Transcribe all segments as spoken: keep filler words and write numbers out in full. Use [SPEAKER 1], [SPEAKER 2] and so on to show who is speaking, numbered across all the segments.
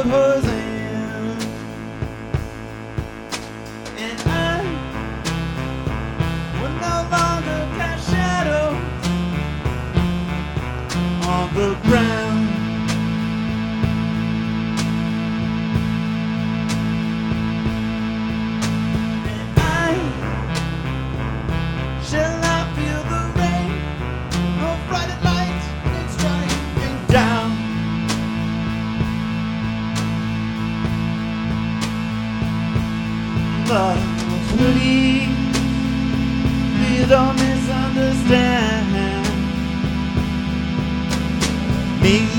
[SPEAKER 1] poison, and I will no longer cast shadows on the ground. And I shall not feel the rain, nor frightened light in striking down. But please, please don't misunderstand me.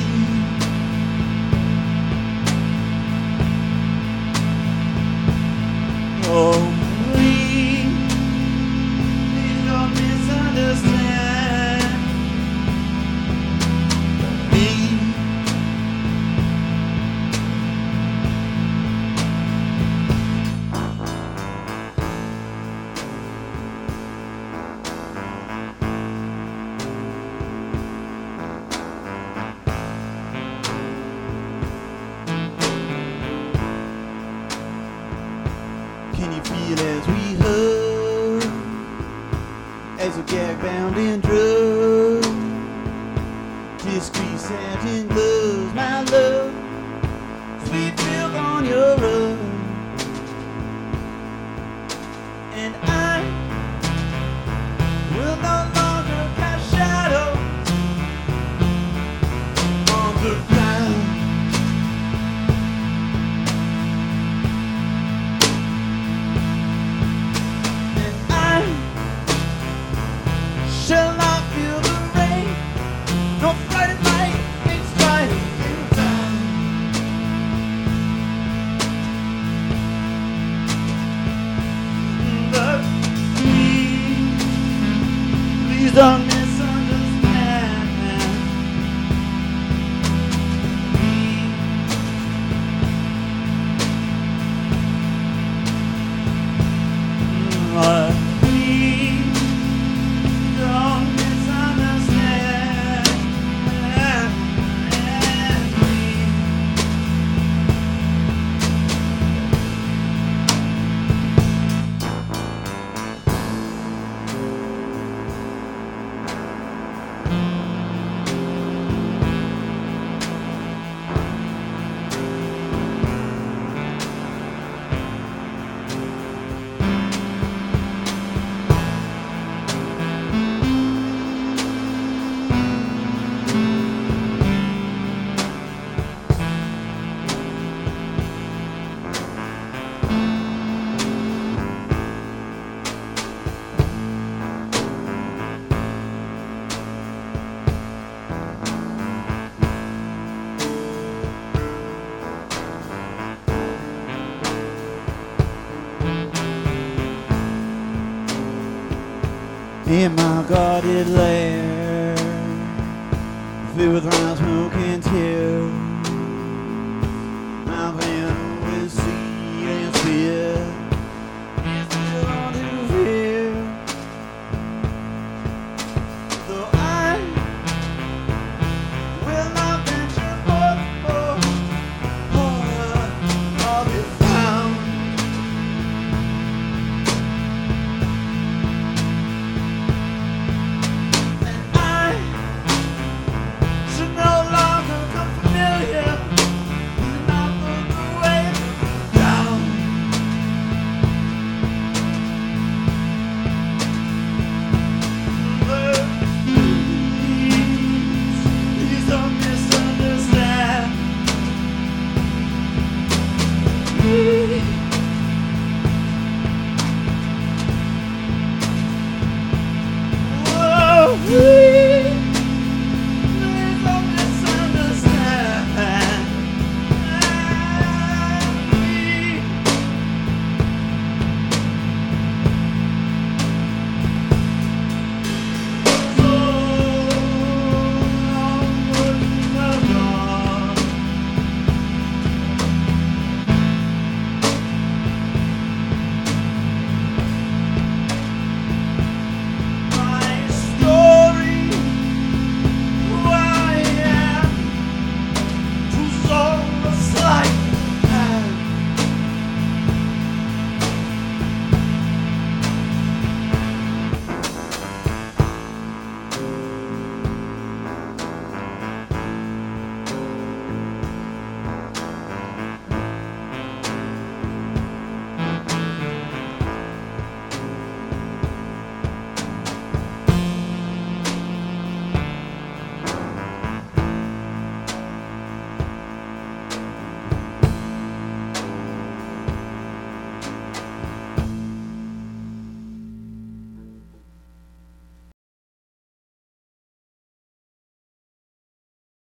[SPEAKER 1] Oh, please, please don't misunderstand me. Can you feel as we hug, as we gag bound in drugs, discreet satin gloves, my love, sweet milk on your rug, and I will no longer cast shadows on the ground. Shall not feel the rain, nor frightened light in striking down. But please, please don't misunderstand me. But please, don't misunderstand me. In my guarded lair, filled with round smoke and tears,